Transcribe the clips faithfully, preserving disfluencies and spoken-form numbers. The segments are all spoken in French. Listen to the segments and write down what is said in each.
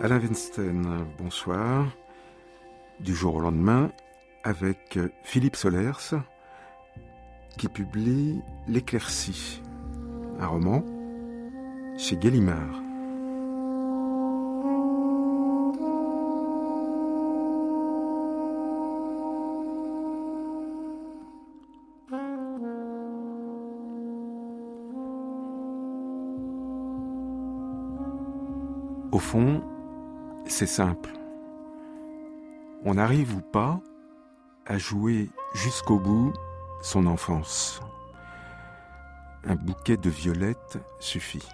Alain Weinstein, bonsoir. Du jour au lendemain, avec Philippe Solers, qui publie L'Éclaircie, un roman chez Gallimard. Au fond, c'est simple. On arrive ou pas à jouer jusqu'au bout son enfance. Un bouquet de violettes suffit.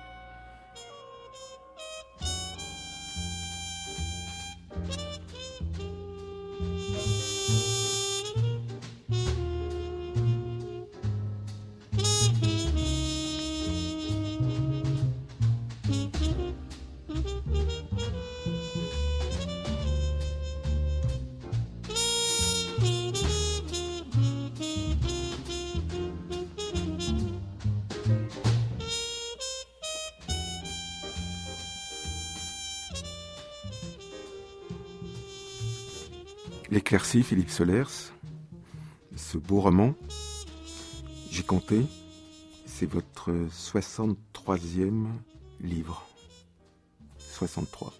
L'Éclaircie, Philippe Solers, ce beau roman, j'ai compté, c'est votre soixante-troisième livre. soixante-trois.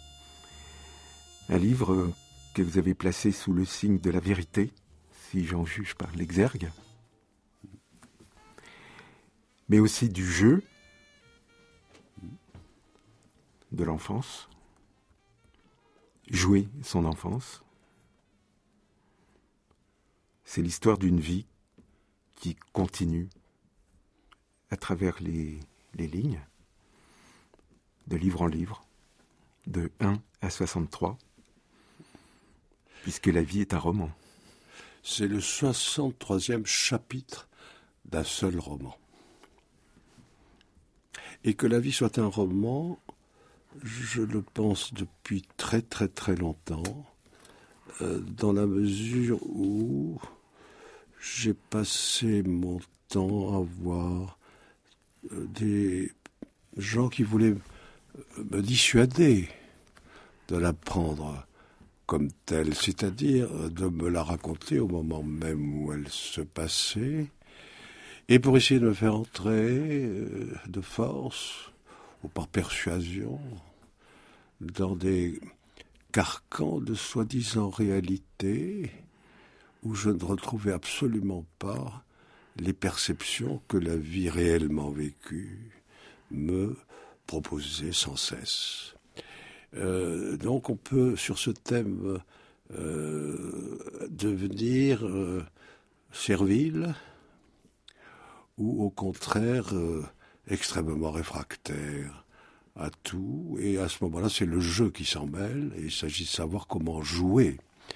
Un livre que vous avez placé sous le signe de la vérité, si j'en juge par l'exergue, mais aussi du jeu, de l'enfance, jouer son enfance. C'est l'histoire d'une vie qui continue à travers les, les lignes, de livre en livre, de un à soixante-trois, puisque la vie est un roman. C'est le soixante-troisième chapitre d'un seul roman. Et que la vie soit un roman, je le pense depuis très très très longtemps, euh, dans la mesure où j'ai passé mon temps à voir euh, des gens qui voulaient me dissuader de la prendre comme telle, c'est-à-dire de me la raconter au moment même où elle se passait, et pour essayer de me faire entrer euh, de force, ou par persuasion, dans des carcans de soi-disant réalité, où je ne retrouvais absolument pas les perceptions que la vie réellement vécue me proposait sans cesse. Euh, donc on peut, sur ce thème, euh, devenir euh, servile ou au contraire euh, extrêmement réfractaire à tout. Et à ce moment-là, c'est le jeu qui s'en mêle et il s'agit de savoir comment jouer.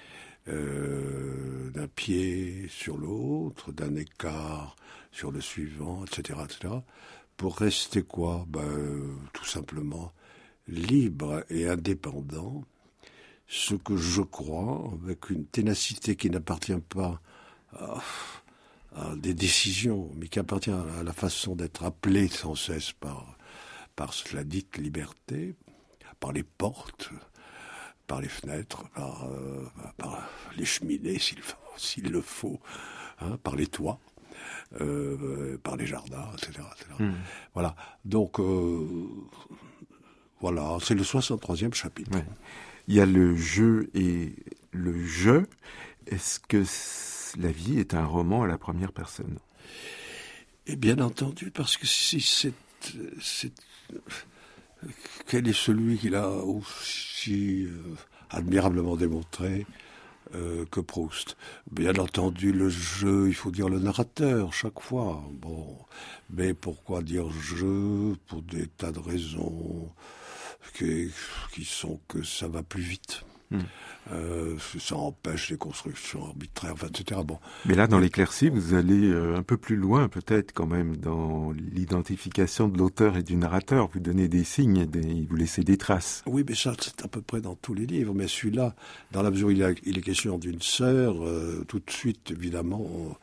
Euh, d'un pied sur l'autre, d'un écart sur le suivant, et cetera, et cetera, pour rester quoi ? Ben, euh, tout simplement libre et indépendant, ce que je crois, avec une ténacité qui n'appartient pas à, à des décisions, mais qui appartient à la façon d'être appelé sans cesse par, par la dite liberté, par les portes, par les fenêtres, par, euh, par les cheminées s'il, s'il le faut, hein, par les toits, euh, par les jardins, et cetera, et cetera. Mmh. Voilà. Donc, euh, voilà, c'est le soixante-troisième chapitre. Ouais. Il y a le jeu et le jeu. Est-ce que la vie est un roman à la première personne ? Et bien entendu, parce que si c'est... c'est quel est celui qui l'a aussi euh, admirablement démontré euh, que Proust ? Bien entendu, le jeu, il faut dire le narrateur chaque fois. Bon, mais pourquoi dire jeu ? Pour des tas de raisons qui, qui sont que ça va plus vite. Mmh. Euh, ça empêche les constructions arbitraires, enfin, et cetera. Bon. Mais là, dans l'Éclaircie, vous allez euh, un peu plus loin, peut-être, quand même, dans l'identification de l'auteur et du narrateur. Vous donnez des signes, des, vous laissez des traces. Oui, mais ça, c'est à peu près dans tous les livres. Mais celui-là, dans la mesure où il, a, il est question d'une sœur, euh, tout de suite, évidemment, on,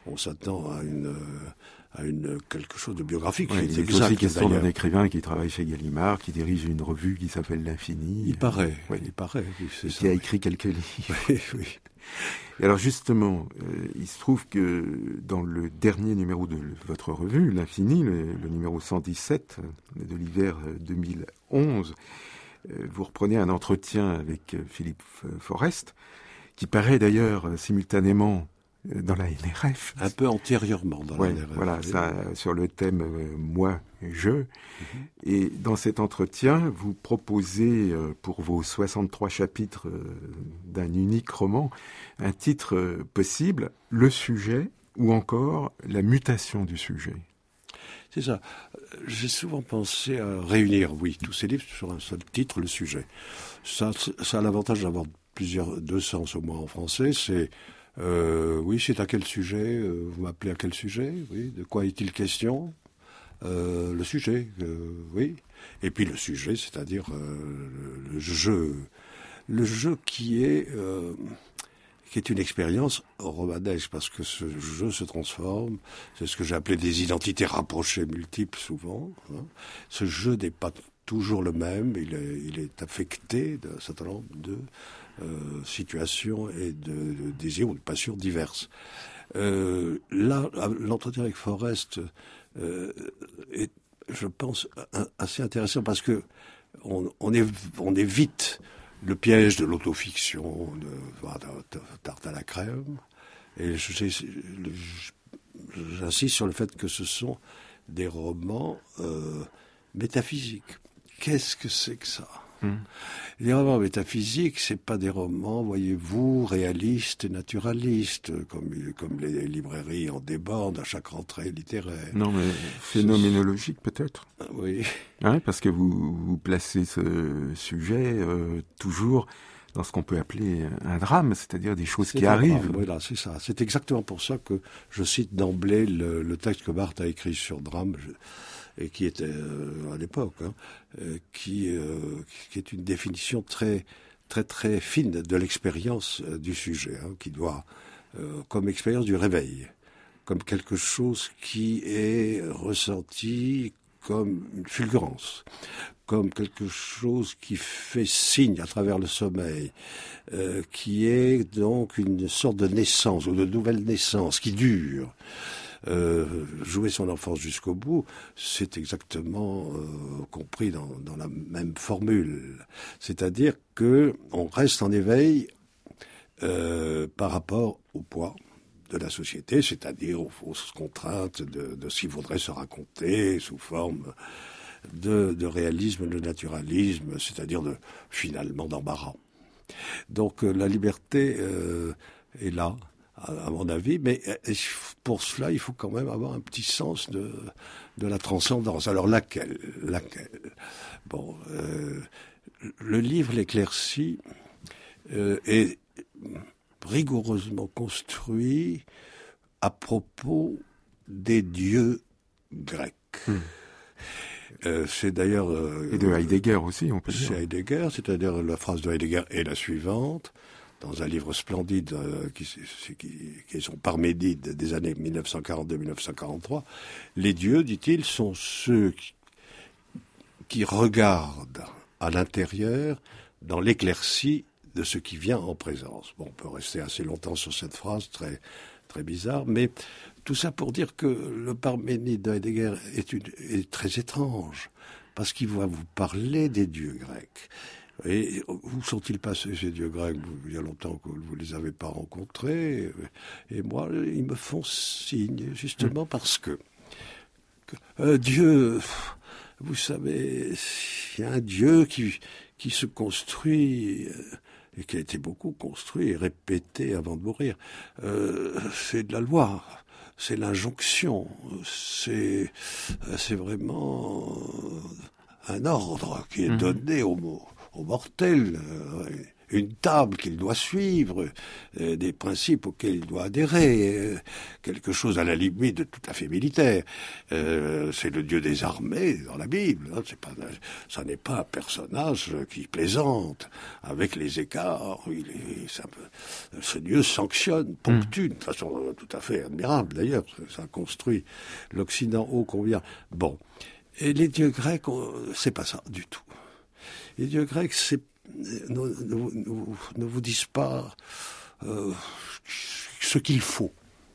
on s'attend à une, à une quelque chose de biographique. Ouais, c'est il est exact, aussi question d'ailleurs. d'un écrivain qui travaille chez Gallimard, qui dirige une revue qui s'appelle L'Infini. Il paraît, ouais. il paraît. Oui, c'est et ça, qui a oui. écrit quelques livres. Oui, oui. Et alors justement, euh, il se trouve que dans le dernier numéro de votre revue, L'Infini, le, le numéro cent dix-sept de l'hiver deux mille onze, euh, vous reprenez un entretien avec Philippe Forest, qui paraît d'ailleurs simultanément dans la N R F. Un peu antérieurement dans ouais, la N R F. Voilà, ça, sur le thème euh, « Moi, je mm-hmm. ». Et dans cet entretien, vous proposez euh, pour vos soixante-trois chapitres euh, d'un unique roman, un titre euh, possible, « Le sujet » ou encore « La mutation du sujet ». C'est ça. J'ai souvent pensé à réunir, oui, tous ces livres sur un seul titre, « Le sujet ». Ça, ça a l'avantage d'avoir plusieurs, deux sens au moins en français, c'est... Euh, oui, c'est à quel sujet euh, vous m'appelez à quel sujet? Oui, de quoi est-il question? euh, Le sujet, euh, oui. Et puis le sujet, c'est-à-dire euh, le, le jeu, le jeu qui est euh, qui est une expérience romanesque, parce que ce jeu se transforme. C'est ce que j'ai appelé des identités rapprochées multiples souvent. Hein. Ce jeu n'est pas toujours le même. Il est, il est affecté d'un certain nombre de Euh, situations et de, de désirs ou de passions diverses. Euh, là, l'entretien avec Forest euh, est, je pense, un, assez intéressant parce que on, on, est, on évite le piège de l'autofiction, de, de, de tarte à la crème. Et j'insiste sur le fait que ce sont des romans euh, métaphysiques. Qu'est-ce que c'est que ça ? Mmh. Les romans métaphysiques, c'est pas des romans, voyez-vous, réalistes et naturalistes, comme, comme les librairies en débordent à chaque rentrée littéraire. Non, mais phénoménologique peut-être. Oui. Hein, parce que vous, vous placez ce sujet euh, toujours dans ce qu'on peut appeler un drame, c'est-à-dire des choses c'est qui arrivent. Drame, voilà, c'est ça. C'est exactement pour ça que je cite d'emblée le, le texte que Barthes a écrit sur drame. Je, et qui était euh, à l'époque, hein, euh, qui, euh, qui est une définition très, très, très fine de l'expérience euh, du sujet, hein, qui doit, euh, comme expérience du réveil, comme quelque chose qui est ressenti comme une fulgurance, comme quelque chose qui fait signe à travers le sommeil, euh, qui est donc une sorte de naissance ou de nouvelle naissance qui dure. Euh, jouer son enfance jusqu'au bout, c'est exactement euh, compris dans, dans la même formule. C'est-à-dire que on reste en éveil euh, par rapport au poids de la société, c'est-à-dire aux fausses contraintes de, de ce qu'il faudrait se raconter sous forme de, de réalisme, de naturalisme, c'est-à-dire de finalement d'embarras. Donc euh, la liberté euh, est là, à mon avis, mais pour cela, il faut quand même avoir un petit sens de, de la transcendance. Alors laquelle, laquelle Bon, euh, le livre L'Éclaircie euh, est rigoureusement construit à propos des dieux grecs. Mmh. Euh, c'est d'ailleurs... Euh, Et de Heidegger aussi, on peut dire. C'est Heidegger, c'est-à-dire la phrase de Heidegger est la suivante. Dans un livre splendide euh, qui, qui, qui est son Parménide des années mille neuf cent quarante-deux à mille neuf cent quarante-trois, les dieux, dit-il, sont ceux qui, qui regardent à l'intérieur dans l'éclaircie de ce qui vient en présence. Bon, on peut rester assez longtemps sur cette phrase très, très bizarre, mais tout ça pour dire que le Parménide de Heidegger est, une, est très étrange, parce qu'il va vous parler des dieux grecs. Et où sont-ils passés, ces dieux grecs? Il y a longtemps que vous ne les avez pas rencontrés. Et moi, ils me font signe, justement parce que, que euh, Dieu, vous savez, il y a un Dieu qui, qui se construit, et qui a été beaucoup construit et répété avant de mourir. Euh, c'est de la loi, c'est l'injonction, c'est, c'est vraiment un ordre qui est donné aux mots. Aux mortels, euh, une table qu'il doit suivre, euh, des principes auxquels il doit adhérer, euh, quelque chose à la limite de tout à fait militaire. Euh, c'est le Dieu des armées dans la Bible. Hein, c'est pas, ça n'est pas un personnage qui plaisante avec les écarts. Il est, ça, ce Dieu sanctionne, ponctue, mmh. de façon tout à fait admirable d'ailleurs. Ça construit l'Occident ô combien. Bon. Et les dieux grecs, c'est pas ça du tout. Les dieux grecs, c'est, ne, ne, ne, ne vous disent pas euh, ce qu'il faut.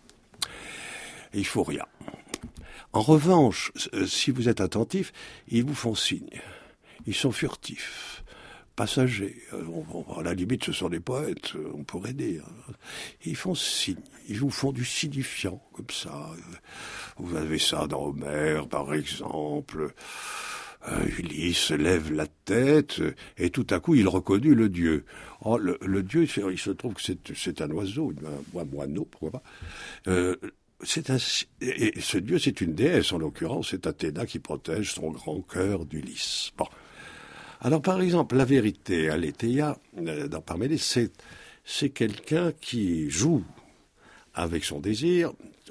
Et il faut rien. En revanche, si vous êtes attentif, ils vous font signe. Ils sont furtifs, passagers. À la limite, ce sont des poètes, on pourrait dire. Ils font signe. Ils vous font du signifiant, comme ça. Vous avez ça dans Homère, par exemple. Euh, Ulysse lève la tête et tout à coup il reconnut le dieu. Oh, le, le dieu, il se trouve que c'est, c'est un oiseau, un, un moineau, pourquoi pas. Euh, c'est un, et ce dieu, c'est une déesse, en l'occurrence, c'est Athéna qui protège son grand cœur d'Ulysse. Bon. Alors, par exemple, la vérité, Aletheia, dans Parménide, c'est, c'est quelqu'un qui joue avec son désir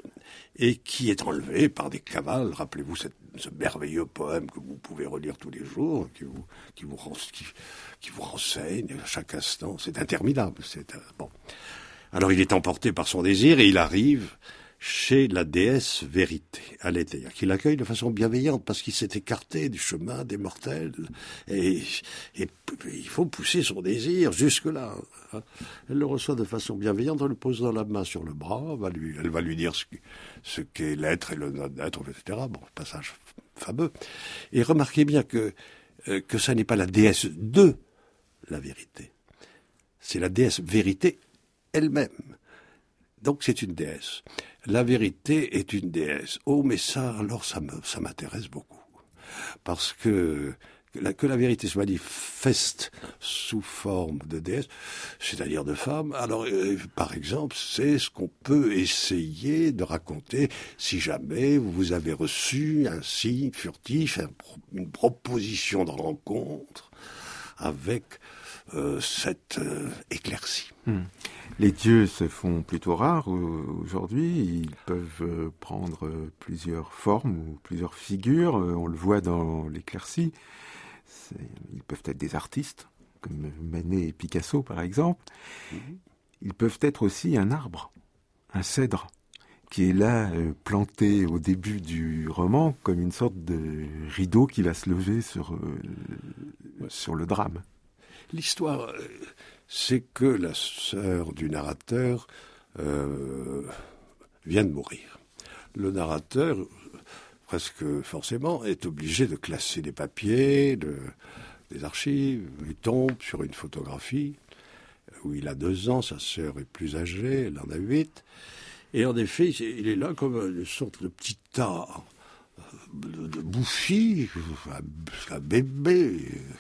et qui est enlevé par des cavales. Rappelez-vous cette, ce merveilleux poème que vous pouvez relire tous les jours, qui vous, qui vous, qui, qui vous renseigne à chaque instant. C'est interminable. C'est, bon. Alors, il est emporté par son désir et il arrive chez la déesse Vérité, Aletheia, qui l'accueille de façon bienveillante parce qu'il s'est écarté du chemin des mortels. Et, et il faut pousser son désir jusque-là. Elle le reçoit de façon bienveillante en lui posant la main sur le bras. Elle va lui, elle va lui dire ce, ce qu'est l'être et le non-être, et cetera. Bon, passage fameux. Et remarquez bien que, euh, que ça n'est pas la déesse de la vérité. C'est la déesse Vérité elle-même. Donc c'est une déesse. La vérité est une déesse. Oh, mais ça, alors ça me, ça m'intéresse beaucoup. Parce que, que la, que la vérité se manifeste sous forme de déesse, c'est-à-dire de femme, alors, euh, par exemple, c'est ce qu'on peut essayer de raconter si jamais vous avez reçu un signe furtif, un, une proposition de rencontre avec euh, cette euh, éclaircie. Mmh. Les dieux se font plutôt rares aujourd'hui. Ils peuvent prendre plusieurs formes ou plusieurs figures. On le voit dans l'éclaircie. C'est, ils peuvent être des artistes, comme Manet et Picasso par exemple. Ils peuvent être aussi un arbre, un cèdre, qui est là planté au début du roman comme une sorte de rideau qui va se lever sur, euh, sur le drame. L'histoire, c'est que la sœur du narrateur euh, vient de mourir. Le narrateur, presque forcément, est obligé de classer des papiers, de, des archives. Il tombe sur une photographie où il a deux ans, sa sœur est plus âgée, elle en a huit. Et en effet, il est là comme une sorte de petit tas de, de bouffi, un, un bébé.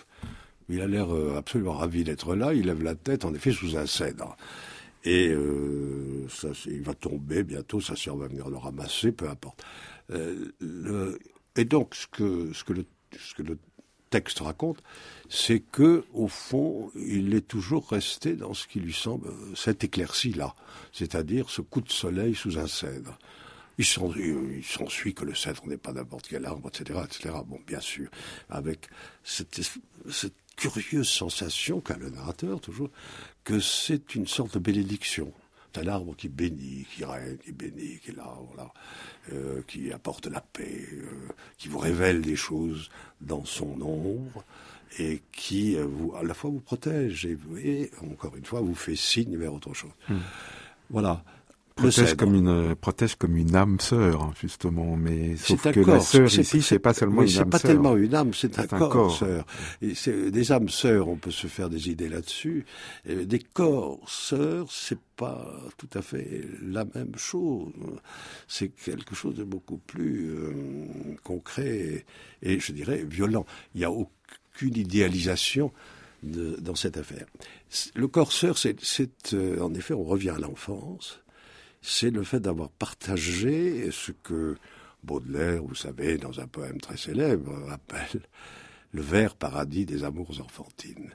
Il a l'air absolument ravi d'être là. Il lève la tête, en effet, sous un cèdre. Et euh, ça, il va tomber bientôt. Sa sœur va venir le ramasser, peu importe. Euh, le, et donc, ce que, ce, que le, ce que le texte raconte, c'est que, au fond, il est toujours resté dans ce qui lui semble cette éclaircie-là, c'est-à-dire ce coup de soleil sous un cèdre. Il s'ensuit que le cèdre n'est pas n'importe quel arbre, et cetera, et cetera. Bon, bien sûr, avec cette, cette curieuse sensation qu'a le narrateur, toujours, que c'est une sorte de bénédiction. C'est un arbre qui bénit, qui règne, qui bénit, qui est là, voilà, euh, qui apporte la paix, euh, qui vous révèle des choses dans son ombre, et qui, euh, vous, à la fois, vous protège, et, et encore une fois, vous fait signe vers autre chose. Mmh. Voilà. Protège comme une protège comme une âme sœur, justement, mais sauf que corps, la sœur c'est, ici, c'est pas seulement oui, une c'est âme pas sœur. tellement une âme, c'est, c'est un, un corps, corps sœur. Et c'est des âmes sœurs, on peut se faire des idées là-dessus. Et des corps sœurs, c'est pas tout à fait la même chose. C'est quelque chose de beaucoup plus euh, concret et, et je dirais violent. Il n'y a aucune idéalisation de, dans cette affaire. Le corps sœur, c'est, c'est euh, en effet, on revient à l'enfance. C'est le fait d'avoir partagé ce que Baudelaire, vous savez, dans un poème très célèbre, appelle le vert paradis des amours enfantines.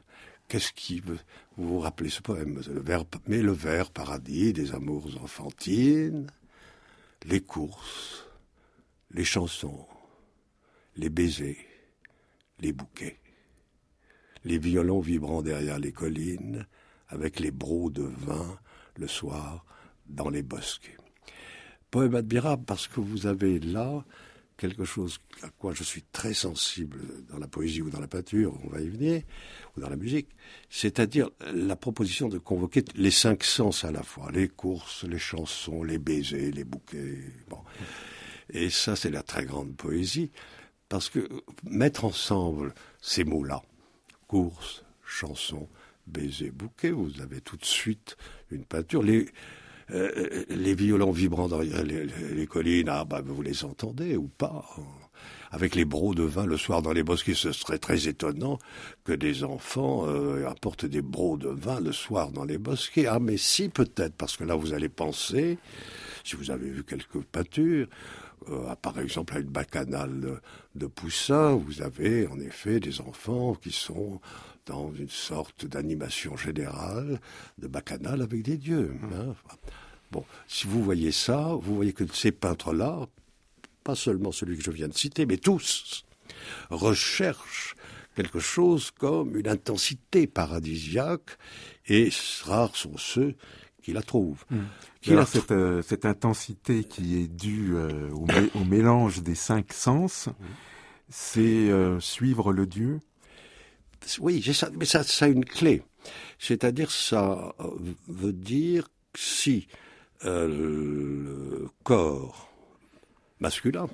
qu'est-ce qui veut, vous vous rappelez ce poème, le vers, mais le vert paradis des amours enfantines, les courses, les chansons, les baisers, les bouquets, les violons vibrant derrière les collines, avec les brocs de vin le soir dans les bosquets. Poème admirable parce que vous avez là quelque chose à quoi je suis très sensible dans la poésie ou dans la peinture, on va y venir, ou dans la musique, c'est-à-dire la proposition de convoquer les cinq sens à la fois, les courses, les chansons, les baisers, les bouquets. Bon. Et ça, c'est la très grande poésie, parce que mettre ensemble ces mots-là, courses, chansons, baisers, bouquets, vous avez tout de suite une peinture. Les, euh, les violons vibrants dans les, les, les collines, ah bah vous les entendez ou pas. Avec les brocs de vin le soir dans les bosquets, ce serait très étonnant que des enfants euh, apportent des brocs de vin le soir dans les bosquets. Ah mais si, peut-être, parce que là vous allez penser, si vous avez vu quelques peintures, Euh, par exemple, à une bacchanale de, de Poussin, vous avez en effet des enfants qui sont dans une sorte d'animation générale de bacchanale avec des dieux. Hein. Bon, si vous voyez ça, vous voyez que ces peintres-là, pas seulement celui que je viens de citer, mais tous, recherchent quelque chose comme une intensité paradisiaque, et rares sont ceux qui la trouvent. Mmh. Qui Alors, la... cette, euh, cette intensité qui est due euh, au, mé- au mélange des cinq sens, mmh. c'est euh, suivre le Dieu. Oui, j'ai ça, mais ça, ça a une clé. C'est-à-dire, ça veut dire que si euh, le corps masculin,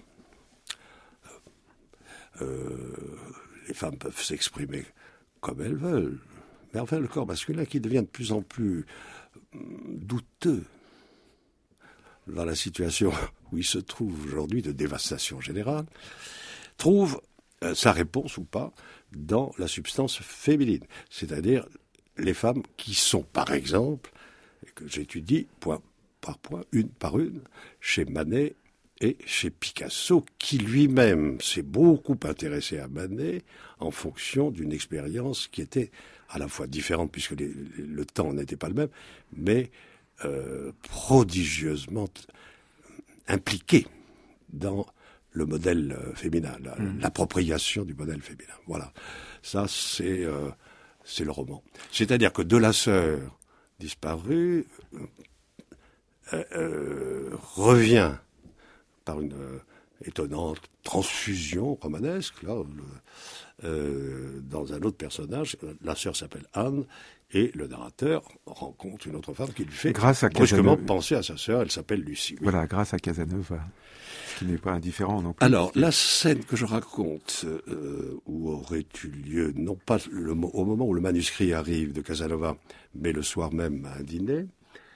euh, les femmes peuvent s'exprimer comme elles veulent, mais enfin le corps masculin qui devient de plus en plus douteux dans la situation où il se trouve aujourd'hui de dévastation générale, trouve euh, sa réponse ou pas dans la substance féminine, c'est-à-dire les femmes qui sont, par exemple, et que j'étudie point par point, une par une, chez Manet et chez Picasso, qui lui-même s'est beaucoup intéressé à Manet en fonction d'une expérience qui était à la fois différente, puisque les, le temps n'était pas le même, mais euh, prodigieusement impliquée dans le modèle féminin, la, mmh. l'appropriation du modèle féminin. Voilà, ça c'est, euh, c'est le roman. C'est-à-dire que De la Sœur disparue euh, euh, revient par une euh, étonnante transfusion romanesque, là, le, euh, dans un autre personnage. La sœur s'appelle Anne, et le narrateur rencontre une autre femme qui lui fait grâce à brusquement Casanova. penser à sa sœur, elle s'appelle Lucie. Oui. Voilà, grâce à Casanova, ce qui n'est pas indifférent non plus. Alors, la scène que je raconte, euh, où aurait eu lieu, non pas le, au moment où le manuscrit arrive de Casanova, mais le soir même à un dîner,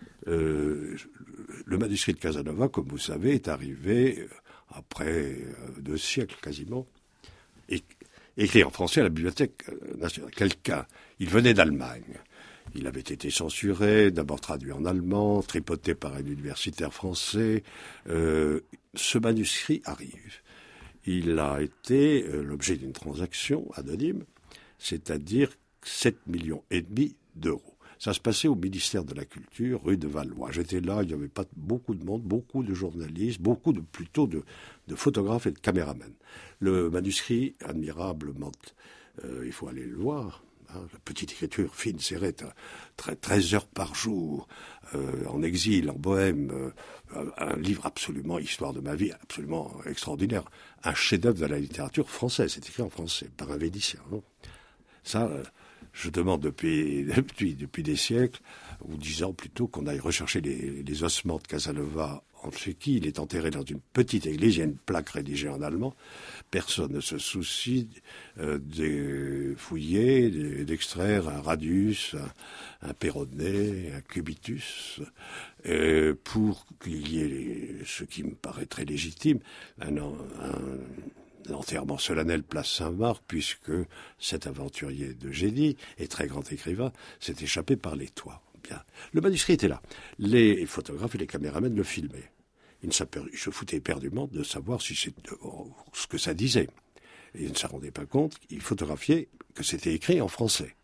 euh, le manuscrit de Casanova, comme vous savez, est arrivé après deux siècles quasiment, et, écrit en français à la Bibliothèque nationale. Quelqu'un, il venait d'Allemagne, il avait été censuré, d'abord traduit en allemand, tripoté par un universitaire français. Euh, ce manuscrit arrive. Il a été euh, l'objet d'une transaction anonyme, c'est-à-dire sept millions et demi d'euros. Ça se passait au ministère de la Culture, rue de Valois. J'étais là, il n'y avait pas beaucoup de monde, beaucoup de journalistes, beaucoup de, plutôt de, de photographes et de caméramans. Le manuscrit, admirablement, euh, il faut aller le voir, hein, la petite écriture fine, serrée, treize heures par jour, euh, en exil, en Bohème, euh, un livre absolument, histoire de ma vie, absolument extraordinaire, un chef-d'œuvre de la littérature française, c'est écrit en français, par un Vénitien. Hein. Ça... Euh, Je demande depuis, depuis, depuis des siècles, ou dix ans plutôt, qu'on aille rechercher les, les ossements de Casanova en Tchéquie. Il est enterré dans une petite église, il y a une plaque rédigée en allemand. Personne ne se soucie euh, de fouiller, d'extraire un radius, un, un péroné, un cubitus, euh, pour qu'il y ait ce qui me paraît très légitime, un... un l'enterrement solennel place Saint-Marc, puisque cet aventurier de génie et très grand écrivain s'est échappé par les toits. Bien. Le manuscrit était là. Les photographes et les caméramans le filmaient. Ils se foutaient éperdument de savoir si c'est, ce que ça disait. Et ils ne se rendaient pas compte, ils photographiaient que c'était écrit en français.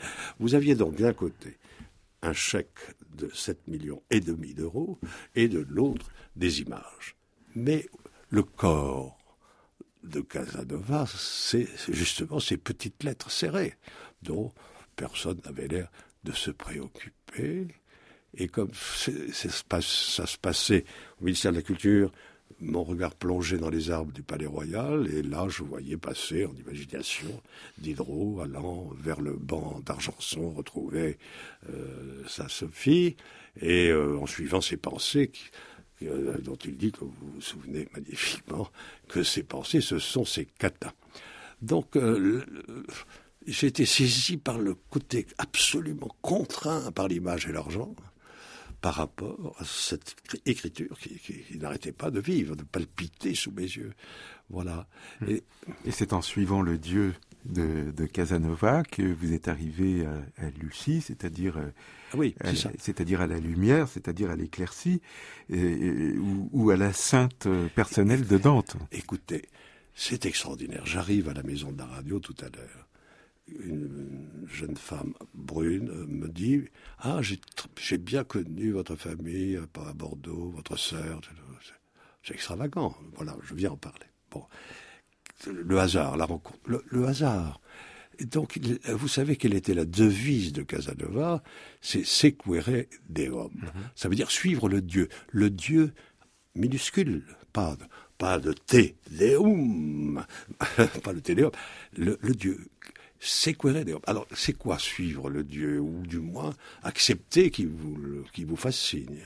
Vous aviez donc d'un côté un chèque de sept millions et demi d'euros et de l'autre des images. Mais le corps de Casanova, c'est justement ces petites lettres serrées dont personne n'avait l'air de se préoccuper. Et comme c'est, c'est, ça se passait au ministère de la Culture, mon regard plongeait dans les arbres du Palais Royal, et là, je voyais passer en imagination Diderot allant vers le banc d'Argenson retrouver euh, sa Sophie, et euh, en suivant ses pensées, qui, euh, dont il dit, que vous vous souvenez magnifiquement, que ces pensées, ce sont ses katas. Donc, euh, j'ai été saisi par le côté absolument contraint par l'image et l'argent, par rapport à cette écriture qui, qui, qui n'arrêtait pas de vivre, de palpiter sous mes yeux. Voilà. Et, et c'est en suivant le Dieu de, de Casanova que vous êtes arrivé à, à Lucie, c'est-à-dire, ah oui, à, c'est ça. c'est-à-dire à la lumière, c'est-à-dire à l'éclaircie, et, et, ou, ou à la sainte personnelle de Dante. Écoutez, c'est extraordinaire. J'arrive à la maison de la radio tout à l'heure. Une jeune femme brune me dit « Ah, j'ai, j'ai bien connu votre famille à Bordeaux, votre sœur. » C'est extravagant. Voilà, je viens en parler. Bon, le hasard, la rencontre. Le, le hasard. Et donc, il, vous savez quelle était la devise de Casanova? C'est « Sequere Deum ». Mm-hmm. Ça veut dire suivre le Dieu. Le Dieu minuscule, pas, pas de Te Deum, pas le Te Deum, le, le Dieu. Sequere Deum. Alors, c'est quoi suivre le Dieu, ou du moins accepter qu'il vous, qu'il vous fasse signe?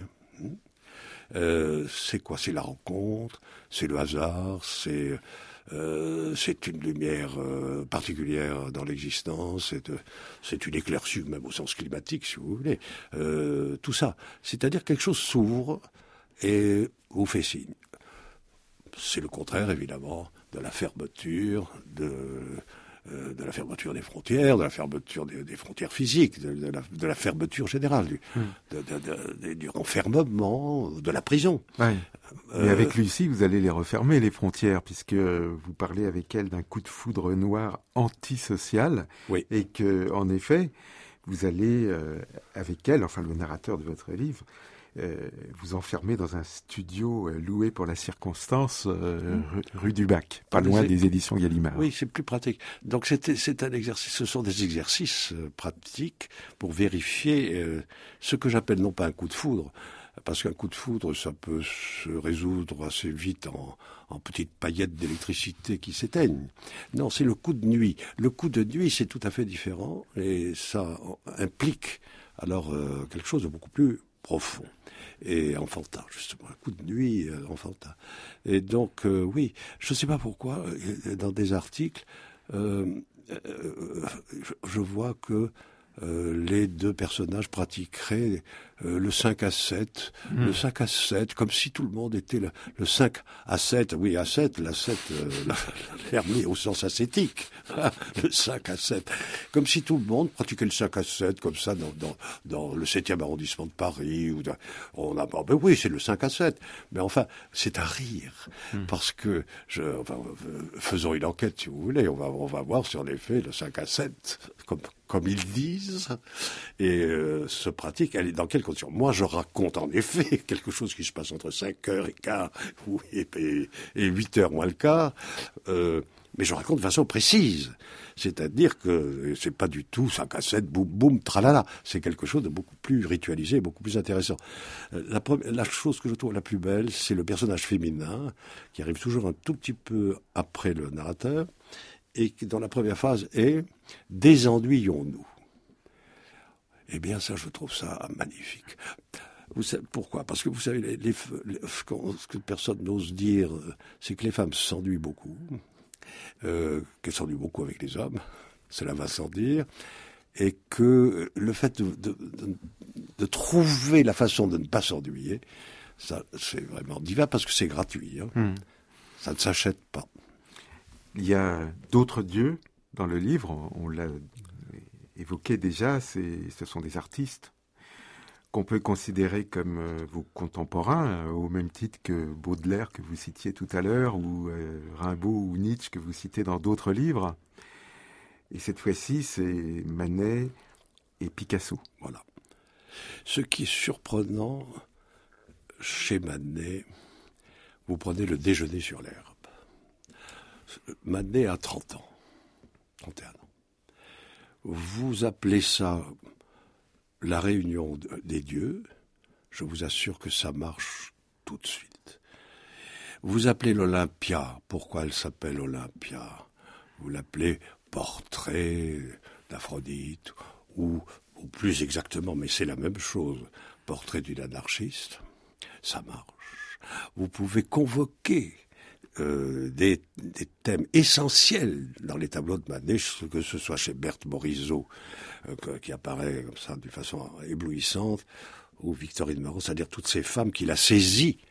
euh, C'est quoi? C'est la rencontre, c'est le hasard, c'est, euh, c'est une lumière euh, particulière dans l'existence, c'est, euh, c'est une éclaircie, même au sens climatique, si vous voulez. Euh, tout ça. C'est-à-dire quelque chose s'ouvre et vous fait signe. C'est le contraire, évidemment, de la fermeture, de... de la fermeture des frontières, de la fermeture des, des frontières physiques, de, de, la, de la fermeture générale, du, mmh. de, de, de, du renfermement, de la prison. Ouais. Euh, Mais avec Lucie, vous allez les refermer, les frontières, puisque vous parlez avec elle d'un coup de foudre noir antisocial, oui. Et que, en effet, vous allez, euh, avec elle, enfin le narrateur de votre livre, Euh, vous enfermez dans un studio euh, loué pour la circonstance euh, mmh. rue, rue du Bac, pas loin des éditions Gallimard. Oui, c'est plus pratique. Donc c'est, c'est un exercice, ce sont des exercices euh, pratiques pour vérifier euh, ce que j'appelle non pas un coup de foudre, parce qu'un coup de foudre, ça peut se résoudre assez vite en, en petites paillettes d'électricité qui s'éteignent. Non, c'est le coup de nuit. Le coup de nuit, c'est tout à fait différent, et ça implique alors euh, quelque chose de beaucoup plus profond et enfantin, justement, un coup de nuit euh, enfantin. Et donc, euh, oui, je ne sais pas pourquoi, euh, dans des articles, euh, euh, je, je vois que euh, les deux personnages pratiqueraient euh, le cinq à sept, mmh. le cinq à sept, comme si tout le monde était le, le cinq à sept, oui, à sept, la sept, euh, l'hermie au sens ascétique, le cinq à sept, comme si tout le monde pratiquait le cinq à sept, comme ça, dans, dans, dans le septième arrondissement de Paris, ou dans, on a, ben oui, c'est le cinq à sept, mais enfin, c'est à rire, mmh. parce que, je, enfin, faisons une enquête, si vous voulez, on va, on va voir si en effet, le cinq à sept, comme, comme ils disent, et euh, se pratique, elle est dans quelles conditions? Moi, je raconte en effet quelque chose qui se passe entre cinq heures et quart et, et, et huit heures moins le quart, euh, mais je raconte de façon précise. C'est-à-dire que c'est pas du tout cinq à sept, boum, boum, tralala. C'est quelque chose de beaucoup plus ritualisé, beaucoup plus intéressant. La, première, la chose que je trouve la plus belle, c'est le personnage féminin, qui arrive toujours un tout petit peu après le narrateur, et qui, dans la première phase, est « Désennuyons-nous ». Eh bien, ça, je trouve ça magnifique. Vous savez, pourquoi? Parce que vous savez, les, les, les, ce que personne n'ose dire, c'est que les femmes s'ennuient beaucoup, euh, qu'elles s'ennuient beaucoup avec les hommes, cela va sans dire, et que le fait de, de, de, de trouver la façon de ne pas s'ennuyer, ça, c'est vraiment divin parce que c'est gratuit. Hein. Mmh. Ça ne s'achète pas. Il y a d'autres dieux dans le livre, on l'a évoqué déjà, c'est, ce sont des artistes qu'on peut considérer comme euh, vos contemporains, euh, au même titre que Baudelaire que vous citiez tout à l'heure, ou euh, Rimbaud ou Nietzsche que vous citez dans d'autres livres. Et cette fois-ci, c'est Manet, et Picasso. Voilà. Ce qui est surprenant chez Manet, vous prenez le déjeuner sur l'herbe. Manet a trente ans, trente et un ans. Vous appelez ça la réunion des dieux, je vous assure que ça marche tout de suite. Vous appelez l'Olympia, pourquoi elle s'appelle Olympia? Vous l'appelez portrait d'Aphrodite, ou, ou plus exactement, mais c'est la même chose, portrait d'une anarchiste, ça marche. Vous pouvez convoquer euh, des, des thèmes essentiels dans les tableaux de Manet, que ce soit chez Berthe Morisot, euh, qui apparaît comme ça d'une façon éblouissante, ou Victorine Meurent, c'est-à-dire toutes ces femmes qu'il a saisies,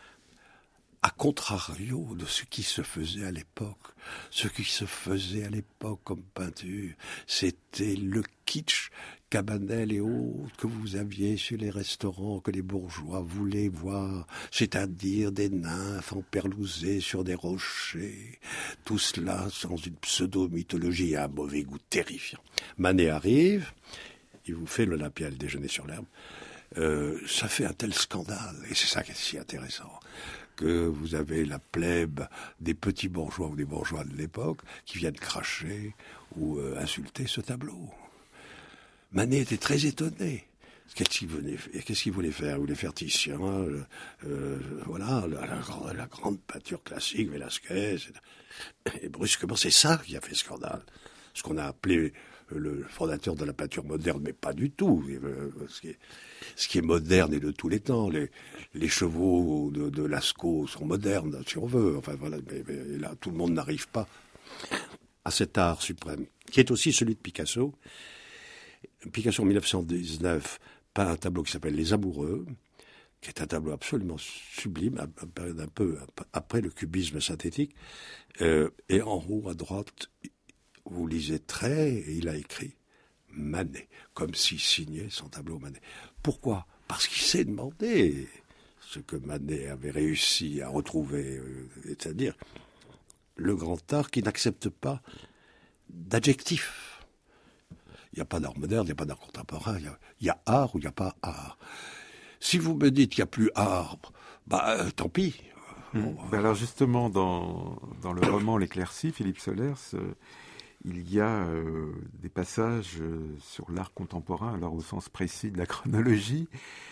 à contrario de ce qui se faisait à l'époque. Ce qui se faisait à l'époque comme peinture, c'était le kitsch, Cabanel et autres, que vous aviez sur les restaurants, que les bourgeois voulaient voir, c'est-à-dire des nymphes emperlousées sur des rochers, tout cela sans une pseudo-mythologie et un mauvais goût terrifiant. Manet arrive, il vous fait l'Olympia, le déjeuner sur l'herbe, euh, ça fait un tel scandale, et c'est ça qui est si intéressant, que vous avez la plèbe des petits bourgeois ou des bourgeois de l'époque qui viennent cracher ou euh, insulter ce tableau. Manet était très étonné. Qu'est-ce qu'il voulait, qu'est-ce qu'il voulait faire? Il voulait faire Titien, euh, euh, voilà, la, la, la grande peinture classique, Velázquez. Et brusquement, c'est ça qui a fait scandale. Ce qu'on a appelé le fondateur de la peinture moderne, mais pas du tout. Ce qui est, ce qui est moderne est de tous les temps. Les, les chevaux de, de Lascaux sont modernes, si on veut. Enfin voilà, mais, mais là, tout le monde n'arrive pas à cet art suprême, qui est aussi celui de Picasso. Picasso, en mille neuf cent dix-neuf, peint un tableau qui s'appelle Les Amoureux, qui est un tableau absolument sublime, un peu après le cubisme synthétique. Euh, et en haut, à droite, vous lisez trait, et il a écrit Manet, comme s'il signait son tableau Manet. Pourquoi? Parce qu'il s'est demandé ce que Manet avait réussi à retrouver, euh, c'est-à-dire le grand art qui n'accepte pas d'adjectifs. Il n'y a pas d'art moderne, il n'y a pas d'art contemporain, il y a, il y a art ou il n'y a pas art. Si vous me dites qu'il n'y a plus art, bah euh, tant pis. Mmh. Bon, bah alors justement, dans, dans le roman L'Éclaircie, Philippe Solers, euh, il y a euh, des passages euh, sur l'art contemporain, alors au sens précis de la chronologie,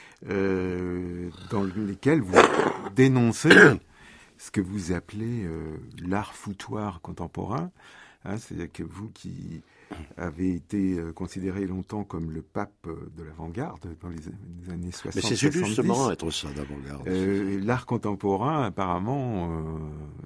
euh, dans lesquels vous dénoncez ce que vous appelez euh, l'art foutoir contemporain. Hein, c'est-à-dire que vous qui avez été euh, considéré longtemps comme le pape de l'avant-garde dans les, les années soixante. Mais c'est justement être ça d'avant-garde. Euh, l'art contemporain, apparemment, euh,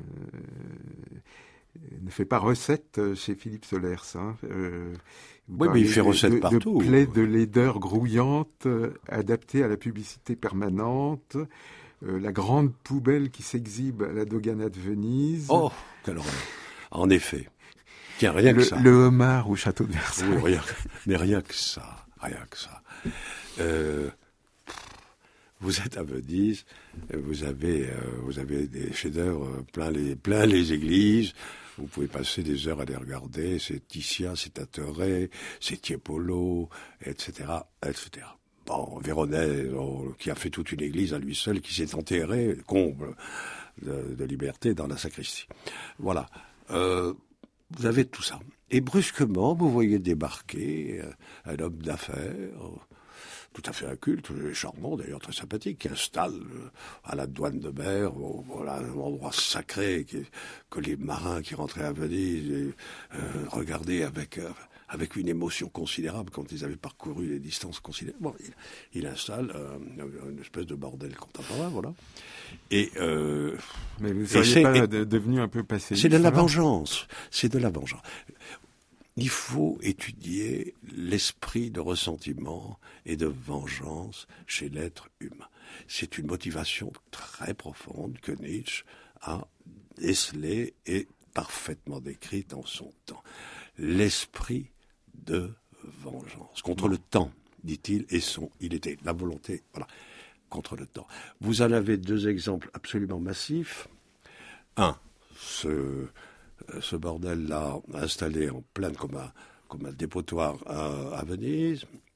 ne fait pas recette chez Philippe Solers. Hein. Euh, oui, mais il fait recette de, partout. De plaies de laideur grouillante, euh, adaptées à la publicité permanente, euh, la grande poubelle qui s'exhibe à la Dogana de Venise. Oh, quelle horreur. En effet. Tiens, rien le, que ça. Le homard au château de Versailles. Oui, rien, mais rien que ça. Rien que ça. Euh, vous êtes à Venise, vous avez, euh, vous avez des chefs-d'œuvre plein les, plein les églises. Vous pouvez passer des heures à les regarder. C'est Titian, c'est Tintoret, c'est Tiepolo, et cetera, et cetera. Bon, Véronèse, oh, qui a fait toute une église à lui seul, qui s'est enterré, comble de, de liberté, dans la sacristie. Voilà. Euh, vous avez tout ça. Et brusquement, vous voyez débarquer euh, un homme d'affaires, euh, tout à fait inculte, charmant d'ailleurs, très sympathique, qui installe euh, à la douane de mer, euh, voilà, un endroit sacré qui, que les marins qui rentraient à Venise et, euh, regardaient avec, euh, avec une émotion considérable quand ils avaient parcouru des distances considérables. Bon, il, il installe euh, une espèce de bordel contemporain, voilà. Et euh, mais vous ne seriez pas et, devenu un peu passé. C'est de la vengeance. C'est de la vengeance. Il faut étudier l'esprit de ressentiment et de vengeance chez l'être humain. C'est une motivation très profonde que Nietzsche a décelée et parfaitement décrite en son temps. L'esprit de vengeance contre le temps, dit-il, et son, il était la volonté, voilà. Contre le temps. Vous en avez deux exemples absolument massifs. Un, ce, ce bordel-là installé en pleine comme un, comme un dépotoir à, à Venise.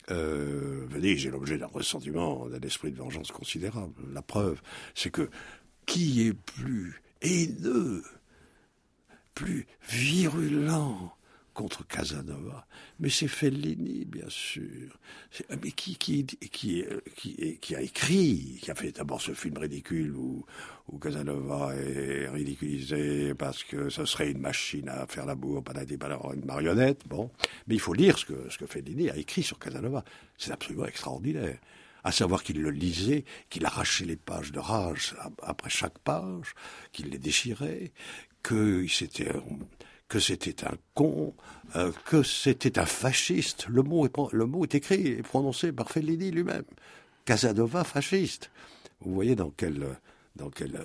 Euh, venez, j'ai l'objet d'un ressentiment, d'un esprit de vengeance considérable. La preuve, c'est que qui est plus haineux, plus virulent contre Casanova? Mais c'est Fellini, bien sûr. C'est, mais qui, qui, qui, qui, qui a écrit, qui a fait d'abord ce film ridicule où, où Casanova est ridiculisé parce que ce serait une machine à faire l'amour, pas une marionnette. Bon, mais il faut lire ce que, ce que Fellini a écrit sur Casanova. C'est absolument extraordinaire. À savoir qu'il le lisait, qu'il arrachait les pages de rage après chaque page, qu'il les déchirait, que c'était... que c'était un con, euh, que c'était un fasciste. Le mot, est, le mot est écrit et prononcé par Fellini lui-même. Casanova fasciste. Vous voyez dans quel, dans quel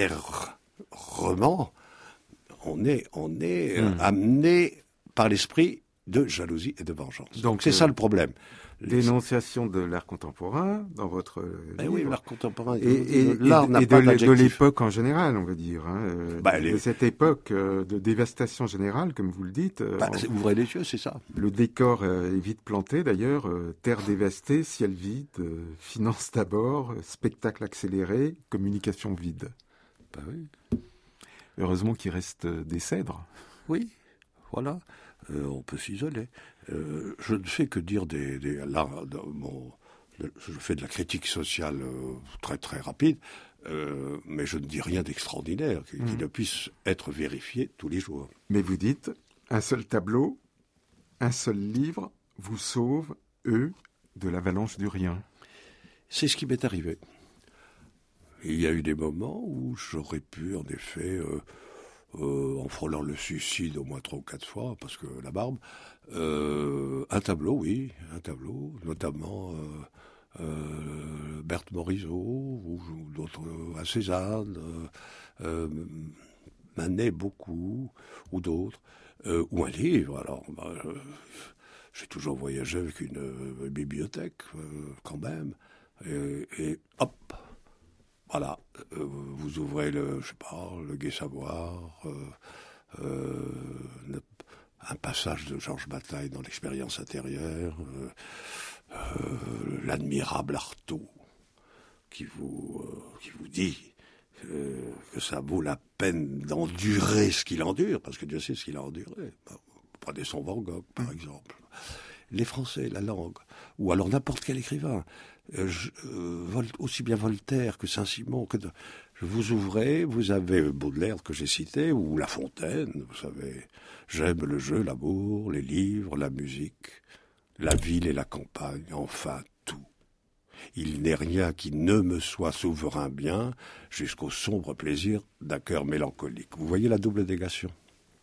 errement on est, on est mmh. amené par l'esprit de jalousie et de vengeance. Donc c'est euh, ça le problème. Dénonciation de l'art contemporain dans votre ben livre. Oui, l'art contemporain. Et, et, l'art et, n'a et pas de, de l'époque en général, on va dire. Hein, bah, de les... cette époque euh, de dévastation générale, comme vous le dites. Euh, bah, on... Ouvrez les yeux, c'est ça. Le décor euh, est vite planté, d'ailleurs. Euh, terre dévastée, ciel vide, euh, finance d'abord, euh, spectacle accéléré, communication vide. Bah oui. Heureusement qu'il reste euh, des cèdres. Oui, voilà. Euh, on peut s'isoler. Euh, je ne fais que dire des... des là, de, mon, de, je fais de la critique sociale euh, très très rapide, euh, mais je ne dis rien d'extraordinaire qui, mmh. qui ne puisse être vérifié tous les jours. Mais vous dites, un seul tableau, un seul livre vous sauve, eux, de l'avalanche du rien. C'est ce qui m'est arrivé. Il y a eu des moments où j'aurais pu, en effet... Euh, Euh, en frôlant le suicide au moins trois ou quatre fois, parce que la barbe, euh, un tableau, oui, un tableau, notamment euh, euh, Berthe Morisot, ou, ou d'autres, à Cézanne, euh, euh, Manet beaucoup, ou d'autres, euh, ou un livre, alors, bah, euh, j'ai toujours voyagé avec une euh, bibliothèque, euh, quand même, et, et hop. Voilà, euh, vous ouvrez le, je sais pas, le Gai Savoir, euh, euh, un passage de Georges Bataille dans l'expérience intérieure, euh, euh, l'admirable Artaud qui vous, euh, qui vous dit euh, que ça vaut la peine d'endurer ce qu'il endure, parce que Dieu sait ce qu'il a enduré. Prenez son Van Gogh, par exemple. Les Français, la langue, ou alors n'importe quel écrivain. Euh, je, euh, Vol, aussi bien Voltaire que Saint-Simon, que de, vous ouvrez, vous avez Baudelaire que j'ai cité, ou La Fontaine, vous savez, j'aime le jeu, l'amour, les livres, la musique, la ville et la campagne, enfin tout. Il n'est rien qui ne me soit souverain bien, jusqu'au sombre plaisir d'un cœur mélancolique. Vous voyez la double négation ?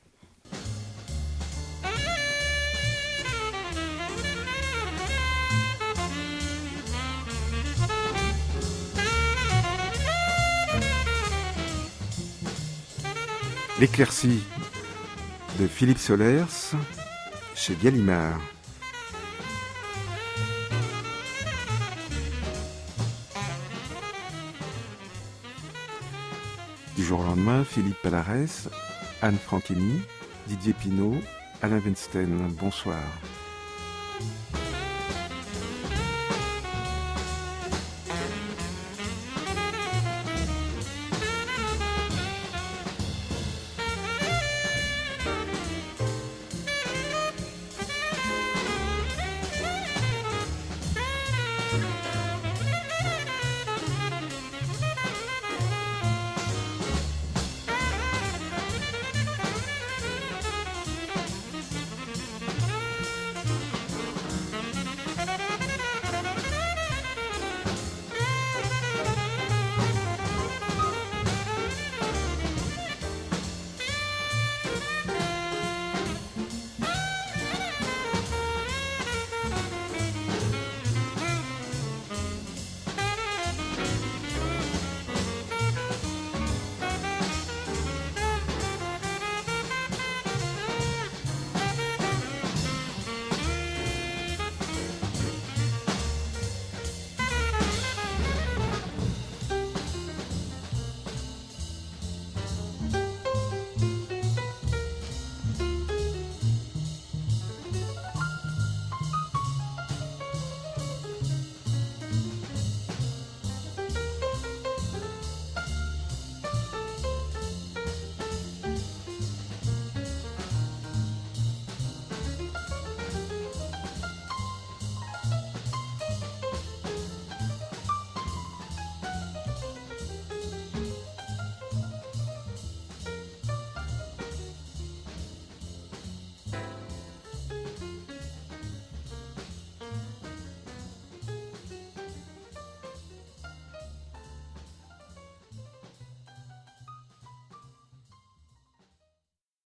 L'éclaircie de Philippe Solers chez Gallimard. Du jour au lendemain, Philippe Palarès, Anne Franchini, Didier Pinault, Alain Weinstein. Bonsoir.